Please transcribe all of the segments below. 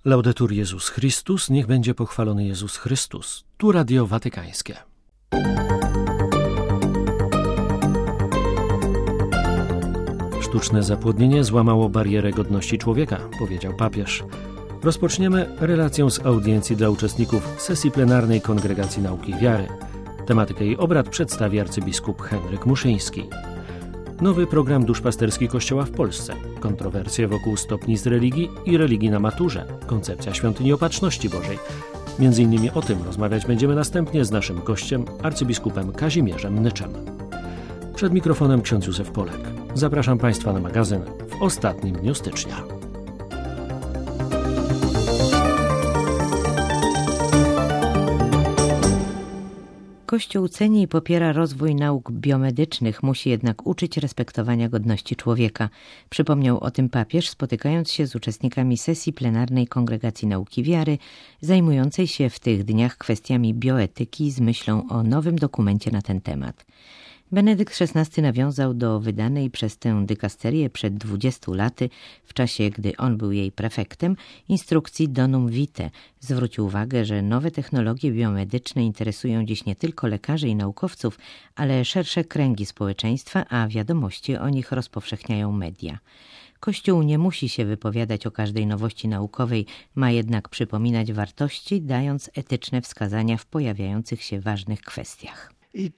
Laudetur Jezus Chrystus, niech będzie pochwalony Jezus Chrystus. Tu Radio Watykańskie. Sztuczne zapłodnienie złamało barierę godności człowieka, powiedział papież. Rozpoczniemy relację z audiencji dla uczestników sesji plenarnej Kongregacji Nauki i Wiary. Tematykę jej obrad przedstawi arcybiskup Henryk Muszyński. Nowy program duszpasterski Kościoła w Polsce. Kontrowersje wokół stopni z religii i religii na maturze. Koncepcja świątyni Opatrzności Bożej. Między innymi o tym rozmawiać będziemy następnie z naszym gościem, arcybiskupem Kazimierzem Nyczem. Przed mikrofonem ksiądz Józef Polek. Zapraszam Państwa na magazyn w ostatnim dniu stycznia. Kościół ceni i popiera rozwój nauk biomedycznych, musi jednak uczyć respektowania godności człowieka. Przypomniał o tym papież, spotykając się z uczestnikami sesji plenarnej Kongregacji Nauki Wiary, zajmującej się w tych dniach kwestiami bioetyki z myślą o nowym dokumencie na ten temat. Benedykt XVI nawiązał do wydanej przez tę dykasterię przed 20 laty, w czasie gdy on był jej prefektem, instrukcji Donum Vitae. Zwrócił uwagę, że nowe technologie biomedyczne interesują dziś nie tylko lekarzy i naukowców, ale szersze kręgi społeczeństwa, a wiadomości o nich rozpowszechniają media. Kościół nie musi się wypowiadać o każdej nowości naukowej, ma jednak przypominać wartości, dając etyczne wskazania w pojawiających się ważnych kwestiach.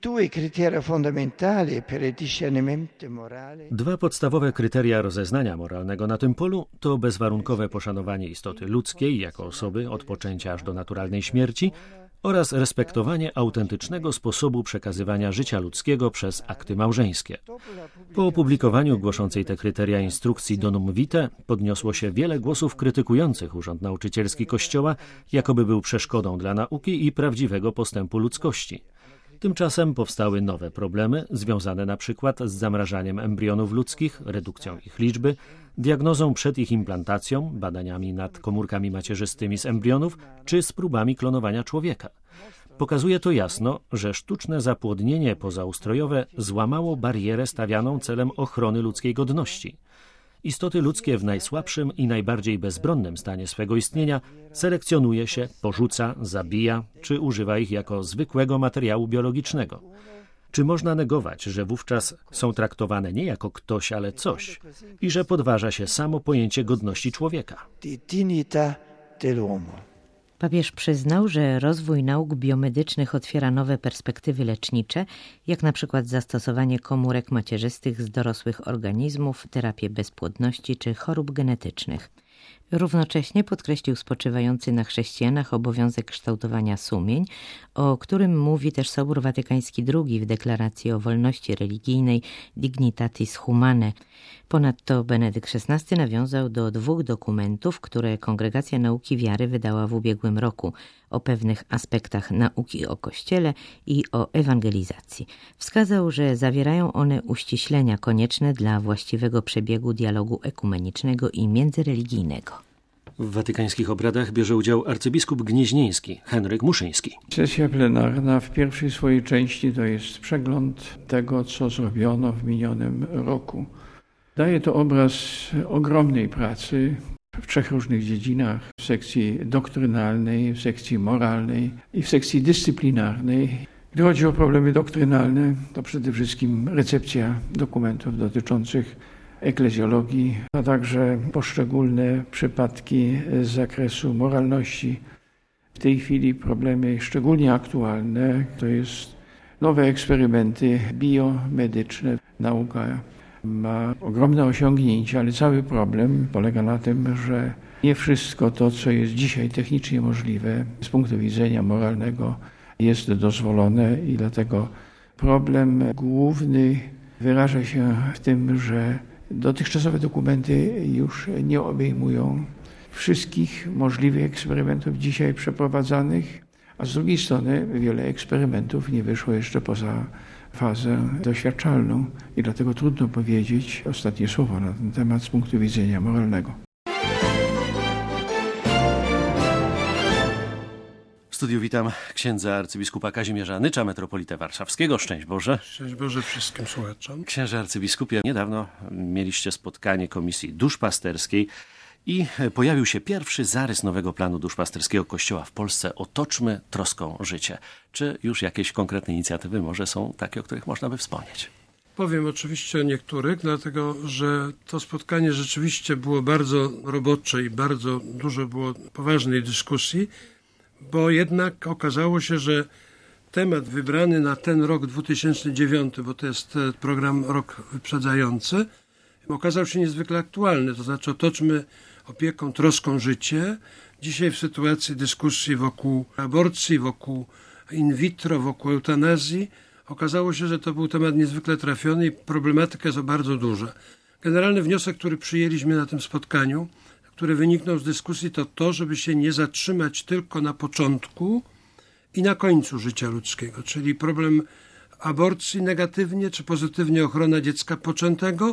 Dwa podstawowe kryteria rozeznania moralnego na tym polu to bezwarunkowe poszanowanie istoty ludzkiej jako osoby od poczęcia aż do naturalnej śmierci oraz respektowanie autentycznego sposobu przekazywania życia ludzkiego przez akty małżeńskie. Po opublikowaniu głoszącej te kryteria instrukcji Donum Vitae podniosło się wiele głosów krytykujących urząd nauczycielski Kościoła, jakoby był przeszkodą dla nauki i prawdziwego postępu ludzkości. Tymczasem powstały nowe problemy, związane na przykład z zamrażaniem embrionów ludzkich, redukcją ich liczby, diagnozą przed ich implantacją, badaniami nad komórkami macierzystymi z embrionów, czy z próbami klonowania człowieka. Pokazuje to jasno, że sztuczne zapłodnienie pozaustrojowe złamało barierę stawianą celem ochrony ludzkiej godności. Istoty ludzkie w najsłabszym i najbardziej bezbronnym stanie swego istnienia selekcjonuje się, porzuca, zabija, czy używa ich jako zwykłego materiału biologicznego. Czy można negować, że wówczas są traktowane nie jako ktoś, ale coś i że podważa się samo pojęcie godności człowieka? Papież przyznał, że rozwój nauk biomedycznych otwiera nowe perspektywy lecznicze, jak na przykład zastosowanie komórek macierzystych z dorosłych organizmów, terapię bezpłodności czy chorób genetycznych. Równocześnie podkreślił spoczywający na chrześcijanach obowiązek kształtowania sumień, o którym mówi też Sobór Watykański II w deklaracji o wolności religijnej Dignitatis Humanae. Ponadto Benedykt XVI nawiązał do 2 dokumentów, które Kongregacja Nauki Wiary wydała w ubiegłym roku o pewnych aspektach nauki o Kościele i o ewangelizacji. Wskazał, że zawierają one uściślenia konieczne dla właściwego przebiegu dialogu ekumenicznego i międzyreligijnego. W watykańskich obradach bierze udział arcybiskup gnieźnieński Henryk Muszyński. Sesja plenarna w pierwszej swojej części to jest przegląd tego, co zrobiono w minionym roku. Daje to obraz ogromnej pracy w 3 różnych dziedzinach. W sekcji doktrynalnej, w sekcji moralnej i w sekcji dyscyplinarnej. Gdy chodzi o problemy doktrynalne, to przede wszystkim recepcja dokumentów dotyczących eklezjologii, a także poszczególne przypadki z zakresu moralności. W tej chwili problemy szczególnie aktualne to jest nowe eksperymenty biomedyczne. Nauka ma ogromne osiągnięcia, ale cały problem polega na tym, że nie wszystko to, co jest dzisiaj technicznie możliwe z punktu widzenia moralnego, jest dozwolone i dlatego problem główny wyraża się w tym, że dotychczasowe dokumenty już nie obejmują wszystkich możliwych eksperymentów dzisiaj przeprowadzanych, a z drugiej strony wiele eksperymentów nie wyszło jeszcze poza fazę doświadczalną i dlatego trudno powiedzieć ostatnie słowo na ten temat z punktu widzenia moralnego. W studiu witam księdza arcybiskupa Kazimierza Nycza, metropolitę warszawskiego. Szczęść Boże. Szczęść Boże wszystkim słuchaczom. Księże arcybiskupie, niedawno mieliście spotkanie Komisji Duszpasterskiej. i pojawił się pierwszy zarys nowego planu duszpasterskiego Kościoła w Polsce. Otoczmy troską życie. Czy już jakieś konkretne inicjatywy może są takie, o których można by wspomnieć? Powiem oczywiście o niektórych, dlatego że to spotkanie rzeczywiście było bardzo robocze i bardzo dużo było poważnej dyskusji, bo jednak okazało się, że temat wybrany na ten rok 2009, bo to jest program rok wyprzedzający, okazał się niezwykle aktualny. To znaczy otoczmy opieką, troską życie. Dzisiaj w sytuacji dyskusji wokół aborcji, wokół in vitro, wokół eutanazji, okazało się, że to był temat niezwykle trafiony i problematyka jest bardzo duża. Generalny wniosek, który przyjęliśmy na tym spotkaniu, który wyniknął z dyskusji, to, żeby się nie zatrzymać tylko na początku i na końcu życia ludzkiego, czyli problem aborcji negatywnie czy pozytywnie ochrona dziecka poczętego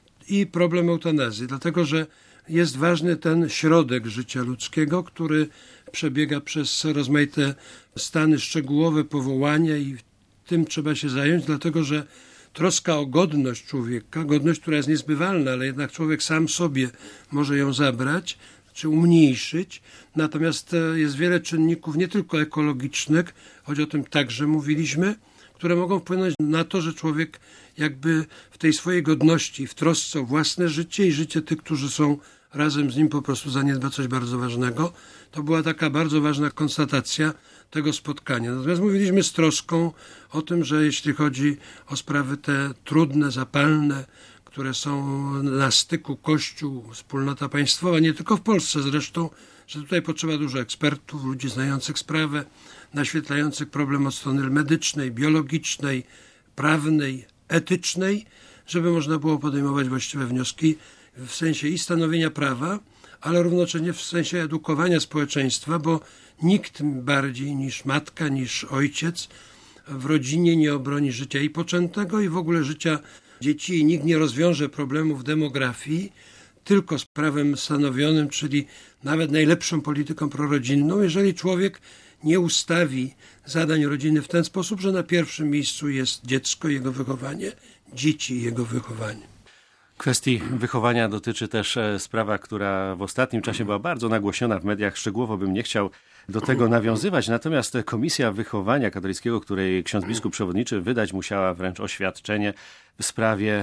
i problem eutanazji, dlatego że jest ważny ten środek życia ludzkiego, który przebiega przez rozmaite stany szczegółowe, powołania i tym trzeba się zająć, dlatego że troska o godność człowieka, godność, która jest niezbywalna, ale jednak człowiek sam sobie może ją zabrać czy umniejszyć. Natomiast jest wiele czynników, nie tylko ekologicznych, choć o tym także mówiliśmy, które mogą wpłynąć na to, że człowiek jakby w tej swojej godności, w trosce o własne życie i życie tych, którzy są razem z nim, po prostu zaniedba coś bardzo ważnego. To była taka bardzo ważna konstatacja tego spotkania. Natomiast mówiliśmy z troską o tym, że jeśli chodzi o sprawy te trudne, zapalne, które są na styku Kościół, wspólnota państwowa, nie tylko w Polsce zresztą, że tutaj potrzeba dużo ekspertów, ludzi znających sprawę, naświetlających problem od strony medycznej, biologicznej, prawnej, etycznej, żeby można było podejmować właściwe wnioski w sensie i stanowienia prawa, ale równocześnie w sensie edukowania społeczeństwa, bo nikt bardziej niż matka, niż ojciec w rodzinie nie obroni życia i poczętego i w ogóle życia dzieci i nikt nie rozwiąże problemów demografii tylko z prawem stanowionym, czyli nawet najlepszą polityką prorodzinną, jeżeli człowiek nie ustawi zadań rodziny w ten sposób, że na pierwszym miejscu jest dziecko, jego wychowanie, dzieci i jego wychowanie. Kwestii wychowania dotyczy też sprawa, która w ostatnim czasie była bardzo nagłośniona w mediach. Szczegółowo bym nie chciał do tego nawiązywać. Natomiast Komisja Wychowania Katolickiego, której ksiądz biskup przewodniczy, wydać musiała wręcz oświadczenie w sprawie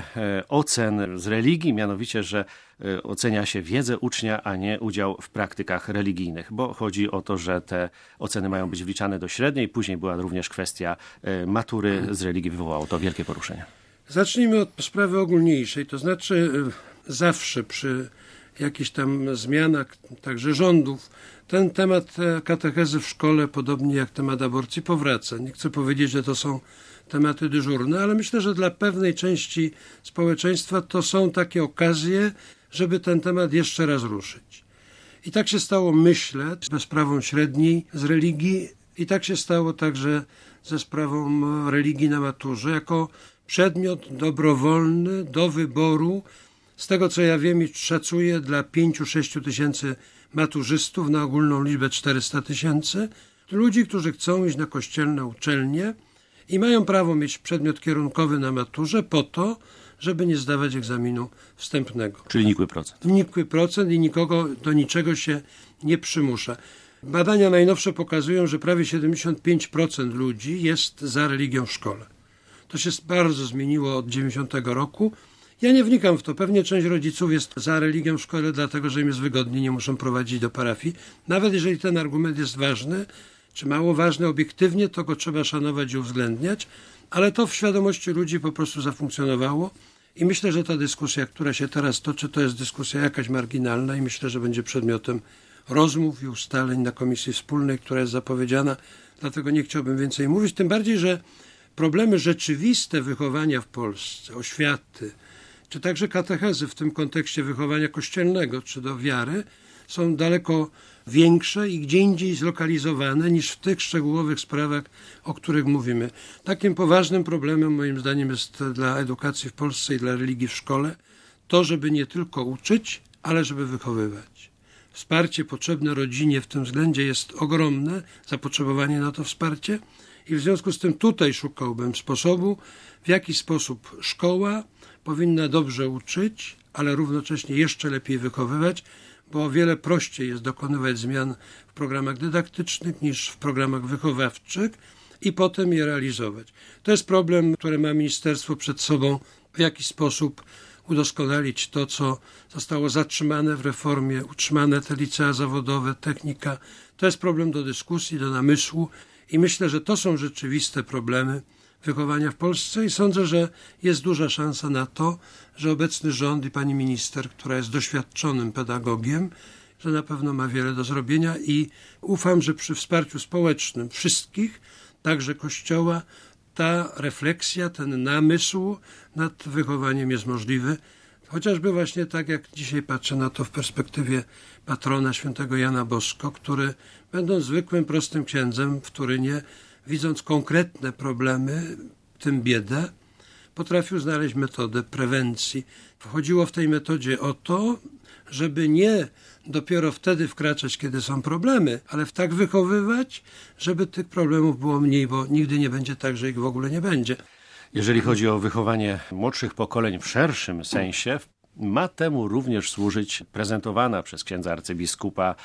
ocen z religii, mianowicie, że ocenia się wiedzę ucznia, a nie udział w praktykach religijnych, bo chodzi o to, że te oceny mają być wliczane do średniej. Później była również kwestia matury z religii, wywołało to wielkie poruszenie. Zacznijmy od sprawy ogólniejszej, to znaczy zawsze przy jakichś tam zmianach, także rządów, ten temat katechezy w szkole, podobnie jak temat aborcji, powraca. Nie chcę powiedzieć, że to są tematy dyżurne, ale myślę, że dla pewnej części społeczeństwa to są takie okazje, żeby ten temat jeszcze raz ruszyć. I tak się stało, myślę, ze sprawą średniej z religii i tak się stało także ze sprawą religii na maturze, jako przedmiot dobrowolny do wyboru, z tego co ja wiem i szacuję, dla 5-6 tysięcy maturzystów na ogólną liczbę 400 tysięcy, ludzi, którzy chcą iść na kościelne uczelnie i mają prawo mieć przedmiot kierunkowy na maturze po to, żeby nie zdawać egzaminu wstępnego. Czyli nikły procent. Nikły procent i nikogo do niczego się nie przymusza. Badania najnowsze pokazują, że prawie 75% ludzi jest za religią w szkole. To się bardzo zmieniło od 90 roku. Ja nie wnikam w to. Pewnie część rodziców jest za religią w szkole, dlatego że im jest wygodniej, nie muszą prowadzić do parafii. Nawet jeżeli ten argument jest ważny, czy mało ważny obiektywnie, to go trzeba szanować i uwzględniać, ale to w świadomości ludzi po prostu zafunkcjonowało i myślę, że ta dyskusja, która się teraz toczy, to jest dyskusja jakaś marginalna i myślę, że będzie przedmiotem rozmów i ustaleń na Komisji Wspólnej, która jest zapowiedziana, dlatego nie chciałbym więcej mówić, tym bardziej, że problemy rzeczywiste wychowania w Polsce, oświaty, czy także katechezy w tym kontekście wychowania kościelnego, czy do wiary, są daleko większe i gdzie indziej zlokalizowane niż w tych szczegółowych sprawach, o których mówimy. Takim poważnym problemem moim zdaniem jest dla edukacji w Polsce i dla religii w szkole to, żeby nie tylko uczyć, ale żeby wychowywać. Wsparcie potrzebne rodzinie w tym względzie jest ogromne, zapotrzebowanie na to wsparcie i w związku z tym tutaj szukałbym sposobu, w jaki sposób szkoła powinna dobrze uczyć, ale równocześnie jeszcze lepiej wychowywać, bo o wiele prościej jest dokonywać zmian w programach dydaktycznych niż w programach wychowawczych i potem je realizować. To jest problem, który ma ministerstwo przed sobą, w jaki sposób udoskonalić to, co zostało zatrzymane w reformie, utrzymane te licea zawodowe, technika. To jest problem do dyskusji, do namysłu i myślę, że to są rzeczywiste problemy wychowania w Polsce i sądzę, że jest duża szansa na to, że obecny rząd i pani minister, która jest doświadczonym pedagogiem, że na pewno ma wiele do zrobienia i ufam, że przy wsparciu społecznym wszystkich, także Kościoła, ta refleksja, ten namysł nad wychowaniem jest możliwy. Chociażby właśnie tak, jak dzisiaj patrzę na to w perspektywie patrona świętego Jana Bosko, który, będąc zwykłym, prostym księdzem w Turynie, widząc konkretne problemy, w tym biedę, potrafił znaleźć metodę prewencji. Chodziło w tej metodzie o to, żeby nie dopiero wtedy wkraczać, kiedy są problemy, ale tak wychowywać, żeby tych problemów było mniej, bo nigdy nie będzie tak, że ich w ogóle nie będzie. Jeżeli chodzi o wychowanie młodszych pokoleń w szerszym sensie, ma temu również służyć prezentowana przez księdza arcybiskupa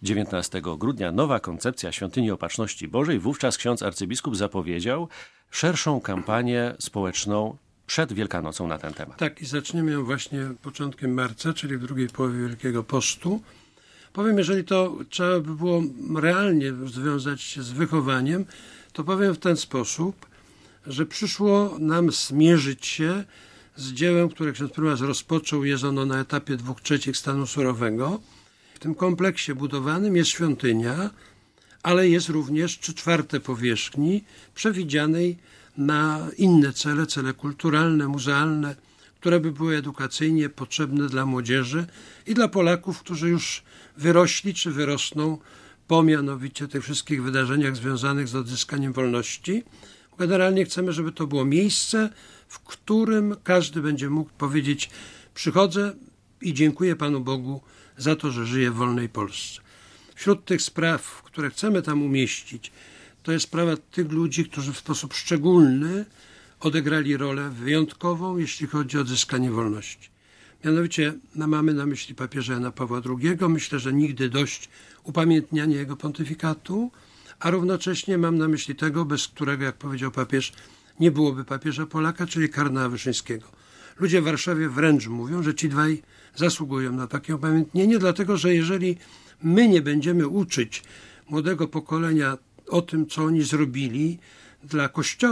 19 grudnia nowa koncepcja Świątyni Opatrzności Bożej. Wówczas ksiądz arcybiskup zapowiedział szerszą kampanię społeczną przed Wielkanocą na ten temat. Tak, i zaczniemy ją właśnie początkiem marca, czyli w drugiej połowie Wielkiego Postu. Powiem, jeżeli to trzeba by było realnie związać się z wychowaniem, to powiem w ten sposób, że przyszło nam zmierzyć się z dziełem, które ksiądz prymas rozpoczął. Jest ono na etapie 2/3 stanu surowego. W tym kompleksie budowanym jest świątynia, ale jest również 3/4 powierzchni przewidzianej na inne cele, cele kulturalne, muzealne, które by były edukacyjnie potrzebne dla młodzieży i dla Polaków, którzy już wyrośli czy wyrosną po mianowicie tych wszystkich wydarzeniach związanych z odzyskaniem wolności. Generalnie chcemy, żeby to było miejsce, w którym każdy będzie mógł powiedzieć: przychodzę i dziękuję Panu Bogu za to, że żyję w wolnej Polsce. Wśród tych spraw, które chcemy tam umieścić, to jest sprawa tych ludzi, którzy w sposób szczególny odegrali rolę wyjątkową, jeśli chodzi o odzyskanie wolności. Mianowicie mamy na myśli papieża Jana Pawła II. Myślę, że nigdy dość upamiętniania jego pontyfikatu, a równocześnie mam na myśli tego, bez którego, jak powiedział papież, nie byłoby papieża Polaka, czyli kardynała Wyszyńskiego. Ludzie w Warszawie wręcz mówią, że ci dwaj zasługują na takie upamiętnienie, dlatego że jeżeli my nie będziemy uczyć młodego pokolenia o tym, co oni zrobili dla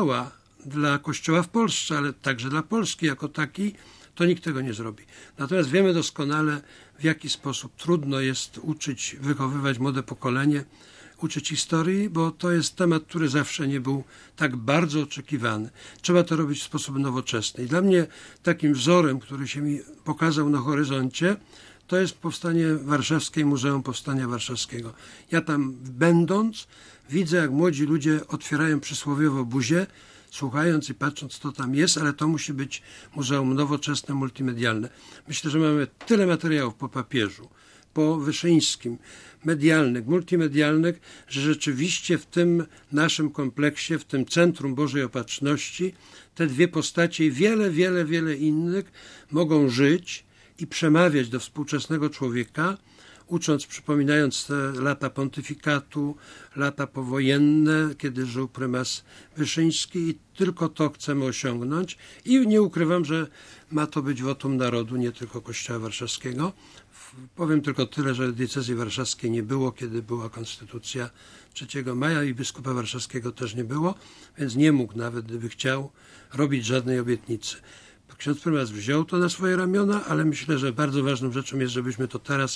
Kościoła w Polsce, ale także dla Polski jako takiej, to nikt tego nie zrobi. Natomiast wiemy doskonale, w jaki sposób trudno jest uczyć, wychowywać młode pokolenie, uczyć historii, bo to jest temat, który zawsze nie był tak bardzo oczekiwany. Trzeba to robić w sposób nowoczesny. I dla mnie takim wzorem, który się mi pokazał na horyzoncie, to jest powstanie warszawskie, Muzeum Powstania Warszawskiego. Ja tam będąc, widzę, jak młodzi ludzie otwierają przysłowiowo buzię, słuchając i patrząc, co tam jest, ale to musi być muzeum nowoczesne, multimedialne. Myślę, że mamy tyle materiałów po papieżu, po Wyszyńskim, medialnych, multimedialnych, że rzeczywiście w tym naszym kompleksie, w tym Centrum Bożej Opatrzności, te dwie postacie i wiele innych mogą żyć i przemawiać do współczesnego człowieka, ucząc, przypominając te lata pontyfikatu, lata powojenne, kiedy żył prymas Wyszyński, i tylko to chcemy osiągnąć. I nie ukrywam, że ma to być wotum narodu, nie tylko Kościoła Warszawskiego. Powiem tylko tyle, że diecezji warszawskiej nie było, kiedy była konstytucja 3 maja i biskupa warszawskiego też nie było, więc nie mógł nawet, gdyby chciał, robić żadnej obietnicy. Ksiądz prymas wziął to na swoje ramiona, ale myślę, że bardzo ważną rzeczą jest, żebyśmy to teraz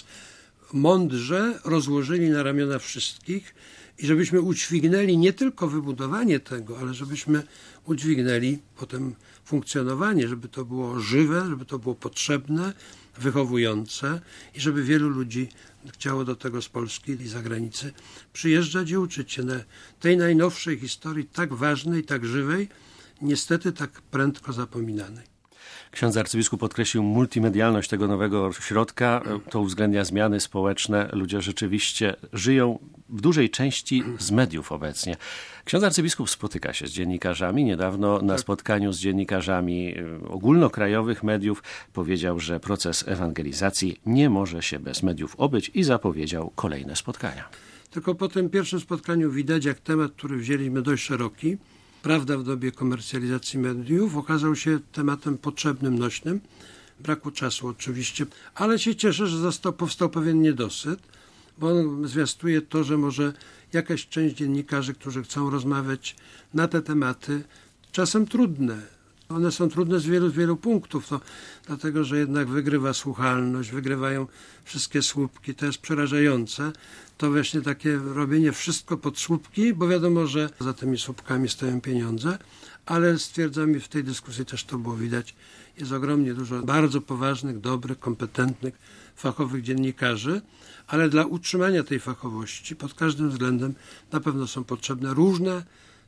mądrze rozłożyli na ramiona wszystkich i żebyśmy udźwignęli nie tylko wybudowanie tego, ale żebyśmy udźwignęli potem funkcjonowanie, żeby to było żywe, żeby to było potrzebne, wychowujące i żeby wielu ludzi chciało do tego z Polski i z zagranicy przyjeżdżać i uczyć się na tej najnowszej historii, tak ważnej, tak żywej, niestety tak prędko zapominanej. Ksiądz arcybiskup podkreślił multimedialność tego nowego ośrodka. To uwzględnia zmiany społeczne. Ludzie rzeczywiście żyją w dużej części z mediów obecnie. Ksiądz arcybiskup spotyka się z dziennikarzami. Niedawno na spotkaniu z dziennikarzami ogólnokrajowych mediów powiedział, że proces ewangelizacji nie może się bez mediów obyć i zapowiedział kolejne spotkania. Tylko po tym pierwszym spotkaniu widać, jak temat, który wzięliśmy dość szeroki, prawda w dobie komercjalizacji mediów, okazał się tematem potrzebnym, nośnym. Braku czasu oczywiście, ale się cieszę, że powstał pewien niedosyt, bo on zwiastuje to, że może jakaś część dziennikarzy, którzy chcą rozmawiać na te tematy, czasem trudne. One są trudne z wielu punktów, dlatego że jednak wygrywa słuchalność, wygrywają wszystkie słupki, to jest przerażające. To właśnie takie robienie wszystko pod słupki, bo wiadomo, że za tymi słupkami stoją pieniądze, ale stwierdzam, i w tej dyskusji też to było widać, jest ogromnie dużo bardzo poważnych, dobrych, kompetentnych, fachowych dziennikarzy, ale dla utrzymania tej fachowości pod każdym względem na pewno są potrzebne różne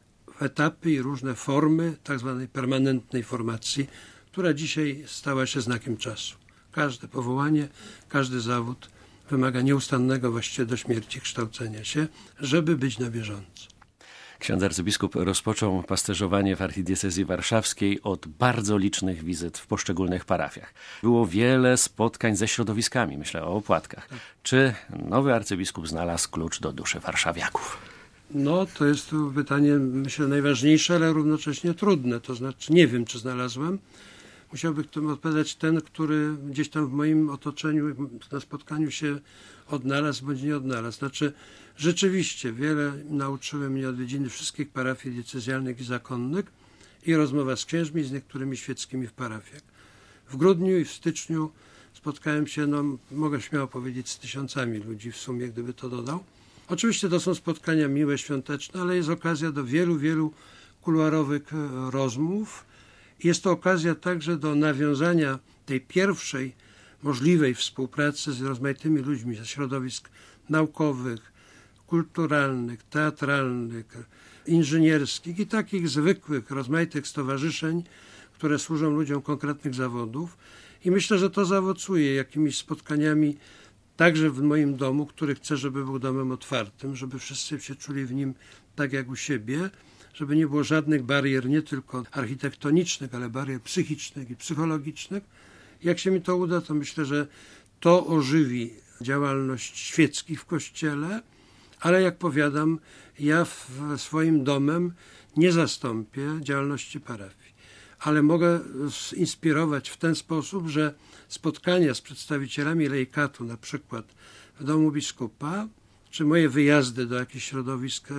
etapy i różne formy tak zwanej permanentnej formacji, która dzisiaj stała się znakiem czasu. Każde powołanie, każdy zawód wymaga nieustannego właściwie do śmierci kształcenia się, żeby być na bieżąco. Ksiądz arcybiskup rozpoczął pasterzowanie w archidiecezji warszawskiej od bardzo licznych wizyt w poszczególnych parafiach. Było wiele spotkań ze środowiskami, myślę o opłatkach. Czy nowy arcybiskup znalazł klucz do duszy warszawiaków? No, to jest to pytanie, myślę, najważniejsze, ale równocześnie trudne. To znaczy, nie wiem, czy znalazłem. Musiałby tym odpowiadać ten, który gdzieś tam w moim otoczeniu, na spotkaniu się odnalazł bądź nie odnalazł. Znaczy, rzeczywiście wiele nauczyły mnie odwiedziny wszystkich parafii diecezjalnych i zakonnych i rozmowa z księżmi, z niektórymi świeckimi w parafiach. W grudniu i w styczniu spotkałem się, mogę śmiało powiedzieć, z tysiącami ludzi w sumie, gdyby to dodał. Oczywiście to są spotkania miłe, świąteczne, ale jest okazja do wielu kuluarowych rozmów. Jest to okazja także do nawiązania tej pierwszej możliwej współpracy z rozmaitymi ludźmi ze środowisk naukowych, kulturalnych, teatralnych, inżynierskich i takich zwykłych, rozmaitych stowarzyszeń, które służą ludziom konkretnych zawodów. I myślę, że to zaowocuje jakimiś spotkaniami także w moim domu, który chcę, żeby był domem otwartym, żeby wszyscy się czuli w nim tak jak u siebie, żeby nie było żadnych barier, nie tylko architektonicznych, ale barier psychicznych i psychologicznych. Jak się mi to uda, to myślę, że to ożywi działalność świeckich w Kościele, ale jak powiadam, ja swoim domem nie zastąpię działalności parafii, ale mogę inspirować w ten sposób, że spotkania z przedstawicielami lejkatu, na przykład w domu biskupa, czy moje wyjazdy do jakichś środowisk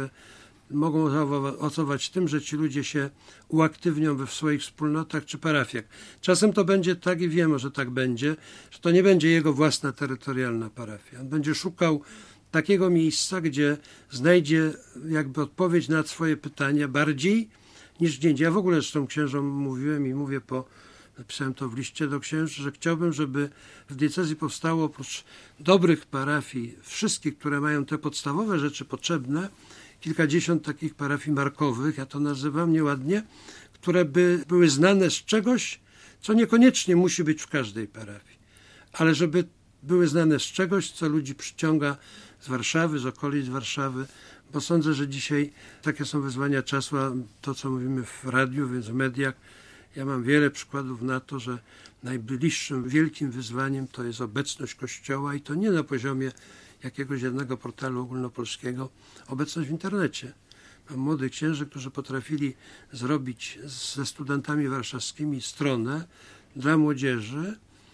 mogą zaowocować tym, że ci ludzie się uaktywnią we swoich wspólnotach czy parafiach. Czasem to będzie tak i wiemy, że tak będzie, że to nie będzie jego własna terytorialna parafia. On będzie szukał takiego miejsca, gdzie znajdzie jakby odpowiedź na swoje pytania bardziej niż gdzie indziej. Ja w ogóle zresztą księżom mówiłem i mówię napisałem to w liście do księży, że chciałbym, żeby w diecezji powstało oprócz dobrych parafii, wszystkich, które mają te podstawowe rzeczy potrzebne, kilkadziesiąt takich parafii markowych, ja to nazywam nieładnie, które by były znane z czegoś, co niekoniecznie musi być w każdej parafii, ale żeby były znane z czegoś, co ludzi przyciąga z Warszawy, z okolic Warszawy, bo sądzę, że dzisiaj takie są wyzwania czasu, a to, co mówimy w radiu, więc w mediach, ja mam wiele przykładów na to, że najbliższym wielkim wyzwaniem to jest obecność Kościoła i to nie na poziomie jakiegoś jednego portalu ogólnopolskiego, obecność w internecie. Mam młodych księży, którzy potrafili zrobić ze studentami warszawskimi stronę dla młodzieży,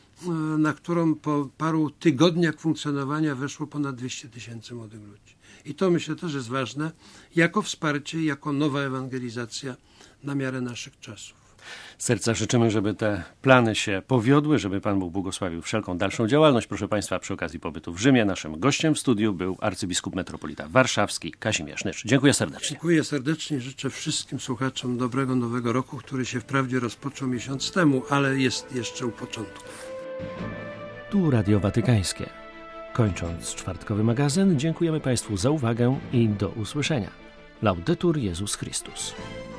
na którą po paru tygodniach funkcjonowania weszło ponad 200 000 młodych ludzi. I to myślę też jest ważne jako wsparcie, jako nowa ewangelizacja na miarę naszych czasów. Z serca życzymy, żeby te plany się powiodły, żeby Pan Bóg błogosławił wszelką dalszą działalność. Proszę Państwa, przy okazji pobytu w Rzymie naszym gościem w studiu był arcybiskup metropolita warszawski Kazimierz Nycz. Dziękuję serdecznie. Dziękuję serdecznie. Życzę wszystkim słuchaczom dobrego nowego roku, który się wprawdzie rozpoczął miesiąc temu, ale jest jeszcze u początków. Tu Radio Watykańskie. Kończąc czwartkowy magazyn, dziękujemy Państwu za uwagę i do usłyszenia. Laudetur Jezus Chrystus.